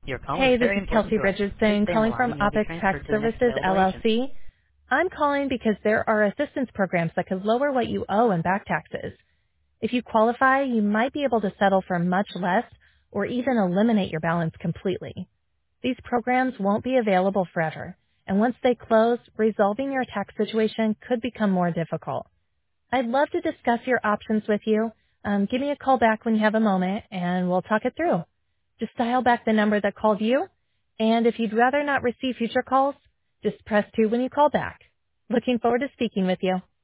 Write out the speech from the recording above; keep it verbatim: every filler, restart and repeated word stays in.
Your call is Hey, this very is important Kelsey to us. Please Richardson stay on the calling line from and you'll be Opex Tax transferred to the next Services, available agent. L L C. I'm calling because there are assistance programs that could lower what you owe in back taxes. If you qualify, you might be able to settle for much less or even eliminate your balance completely. These programs won't be available forever, and once they close, resolving your tax situation could become more difficult. I'd love to discuss your options with you. Um, give me a call back when you have a moment, and we'll talk it through. Just dial back the number that called you, and if you'd rather not receive future calls, just press two when you call back. Looking forward to speaking with you.